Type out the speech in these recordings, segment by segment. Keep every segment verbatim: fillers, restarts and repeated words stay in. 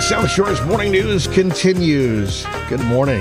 South Shore's Morning News continues. Good morning.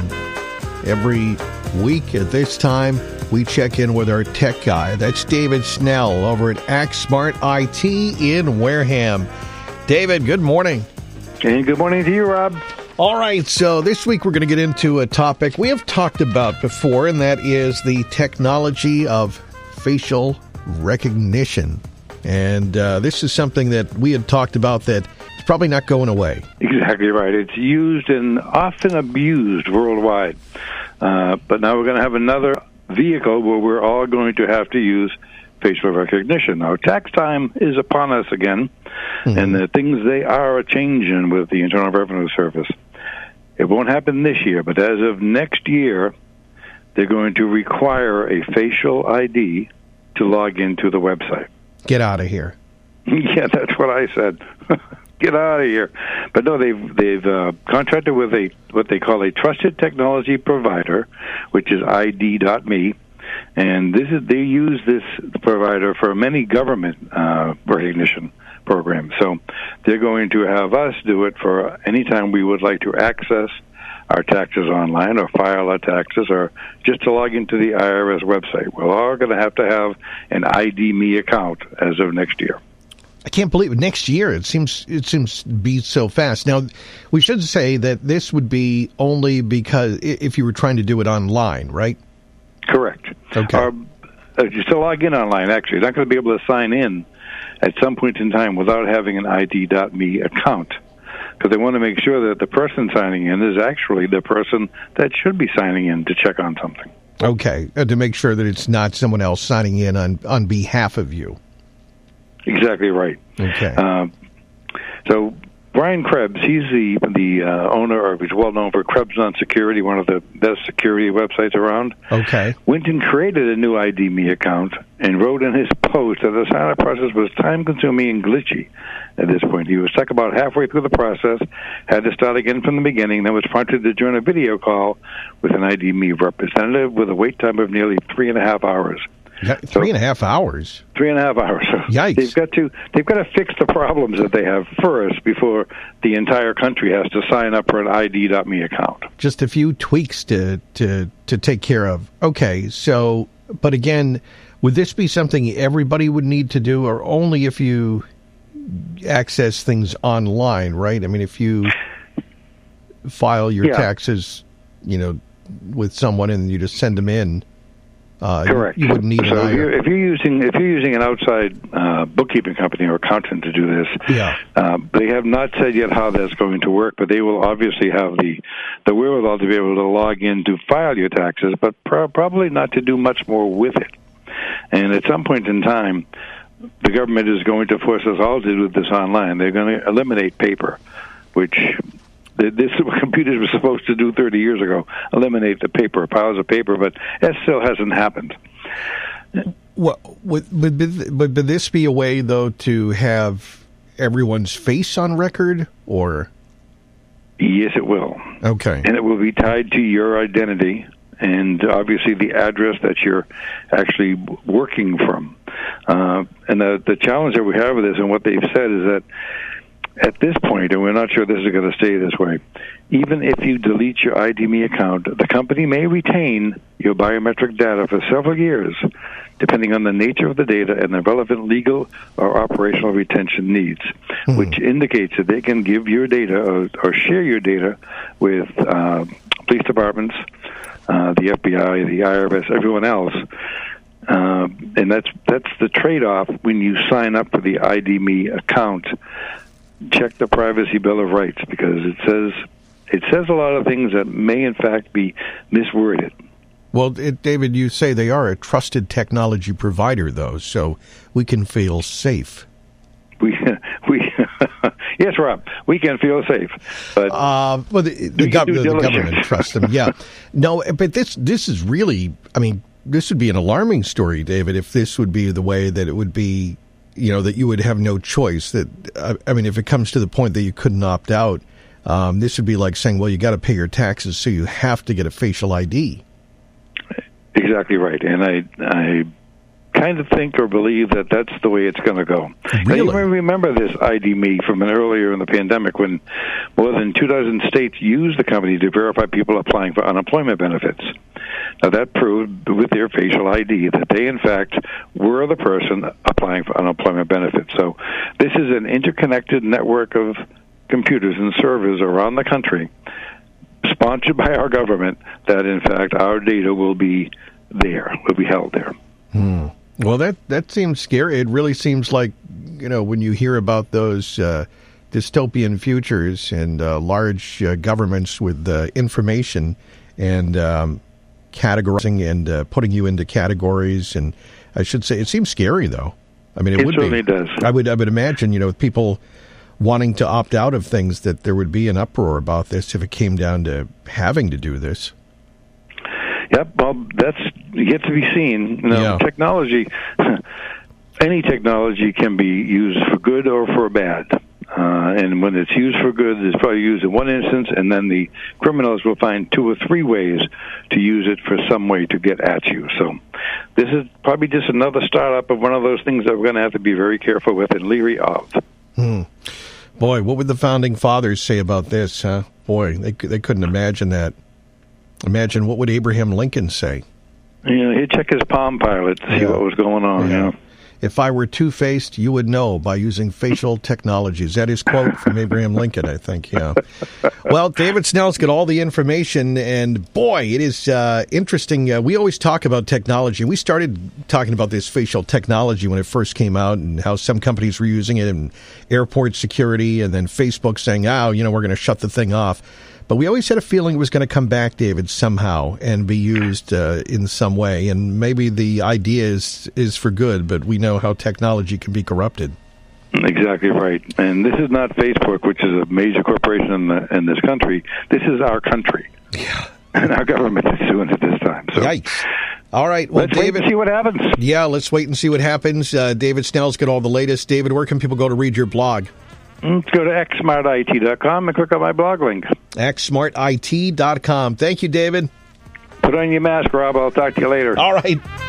Every week at this time, we check in with our tech guy. That's David Snell over at ActSmart I T in Wareham. David, good morning. And good morning to you, Rob. All right, so this week we're going to get into a topic we have talked about before, and that is the technology of facial recognition. And uh, this is something that we had talked about that is probably not going away. Exactly right. It's used and often abused worldwide. Uh, but now we're going to have another vehicle where we're all going to have to use facial recognition. Now, tax time is upon us again, mm-hmm. and the things they are a-changing with the Internal Revenue Service. It won't happen this year, but as of next year, they're going to require a facial I D to log into the website. Get out of here. Yeah, that's what I said. Get out of here. But no, they've they've uh, contracted with a what they call a trusted technology provider, which is I D dot me, and this is they use this provider for many government uh, recognition programs. So they're going to have us do it for any time we would like to access our taxes online or file our taxes or just to log into the I R S website. We're all going to have to have an I D me account as of next year. I can't believe it. Next year, it seems it seems to be so fast. Now, we should say that this would be only because if you were trying to do it online, right? Correct. Okay. Or, uh, just to log in online, actually. You're not going to be able to sign in at some point in time without having an I D dot me account, because they want to make sure that the person signing in is actually the person that should be signing in to check on something. Okay, uh, to make sure that it's not someone else signing in on, on behalf of you. Exactly right. Okay. Uh, so Brian Krebs, he's the the uh, owner, or he's well known for Krebs on Security, one of the best security websites around. Okay. Went and created a new I D me account and wrote in his post that the sign-up process was time-consuming and glitchy at this point. He was stuck about halfway through the process, had to start again from the beginning, then was prompted to join a video call with an I D me representative with a wait time of nearly three and a half hours. Yeah, three so, and a half hours. Three and a half hours. Yikes! They've got to they've got to fix the problems that they have first before the entire country has to sign up for an I D dot me account. Just a few tweaks to to to take care of. Okay, so but again, would this be something everybody would need to do, or only if you access things online? Right? I mean, if you file your yeah. taxes, you know, with someone and you just send them in. Uh, Correct. You, you wouldn't need so an if you're, if you're using if you're using an outside uh, bookkeeping company or accountant to do this, yeah. uh, they have not said yet how that's going to work, but they will obviously have the the wherewithal to be able to log in to file your taxes, but pro- probably not to do much more with it. And at some point in time, the government is going to force us all to do this online. They're going to eliminate paper, which this is what computers were supposed to do thirty years ago, eliminate the paper, piles of paper, but that still hasn't happened. Well, would, would, would, would this be a way, though, to have everyone's face on record, or? Yes, it will. Okay. And it will be tied to your identity and obviously the address that you're actually working from. Uh, and the, the challenge that we have with this and what they've said is that at this point, and we're not sure this is going to stay this way, even if you delete your I D me account, the company may retain your biometric data for several years, depending on the nature of the data and the relevant legal or operational retention needs, mm-hmm. which indicates that they can give your data or, or share your data with uh, police departments, uh, the F B I, the I R S, everyone else. Uh, and that's that's the trade-off when you sign up for the I D me account. Check the Privacy Bill of Rights, because it says it says a lot of things that may, in fact, be misworded. Well, it, David, you say they are a trusted technology provider, though, so we can feel safe. We, we, yes, Rob, we can feel safe. But uh, well, the, the, gov- the, the government trusts them. Yeah, no, but this this is really, I mean, this would be an alarming story, David, if this would be the way that it would be. You know, that you would have no choice. That uh, I mean, if it comes to the point that you couldn't opt out, um, this would be like saying, well, you got to pay your taxes, so you have to get a facial I D. Exactly right. And I, I kind of think or believe that that's the way it's going to go. Really? Now, you may remember this I D Me from an earlier in the pandemic when more than two dozen states used the company to verify people applying for unemployment benefits. Now, that proved with their facial I D that they, in fact, were the person applying for unemployment benefits. So this is an interconnected network of computers and servers around the country, sponsored by our government, that, in fact, our data will be there, will be held there. Hmm. Well, that, that seems scary. It really seems like, you know, when you hear about those uh, dystopian futures and uh, large uh, governments with uh, information and um, categorizing and uh, putting you into categories, and I should say, it seems scary, though. I mean, it, it would certainly be. does. I would, I would imagine, you know, with people wanting to opt out of things, that there would be an uproar about this if it came down to having to do this. Yep, well, that's yet to be seen. You know, yeah. Technology, any technology can be used for good or for bad. Uh, and when it's used for good, it's probably used in one instance, and then the criminals will find two or three ways to use it for some way to get at you. So this is probably just another startup of one of those things that we're going to have to be very careful with and leery of. Hmm. Boy, what would the founding fathers say about this, huh? Boy, they they couldn't imagine that. Imagine what would Abraham Lincoln say? You know, he'd check his Palm Pilot to see yeah. what was going on. Yeah. You know? If I were two-faced, you would know by using facial technologies. That is quote from Abraham Lincoln, I think, yeah. Well, David Snell's got all the information, and boy, it is uh, interesting. Uh, we always talk about technology. We started talking about this facial technology when it first came out and how some companies were using it in airport security, and then Facebook saying, oh, you know, we're going to shut the thing off. But we always had a feeling it was going to come back, David, somehow and be used uh, in some way. And maybe the idea is, is for good, but we know how technology can be corrupted. Exactly right. And this is not Facebook, which is a major corporation in, the, in this country. This is our country. Yeah. And our government is doing it this time. So. Yikes. All right. Well, let's David, wait and see what happens. Yeah, let's wait and see what happens. Uh, David Snell's got all the latest. David, where can people go to read your blog? Let's go to x smart I T dot com and click on my blog link. x smart I T dot com. Thank you, David. Put on your mask, Rob. I'll talk to you later. All right.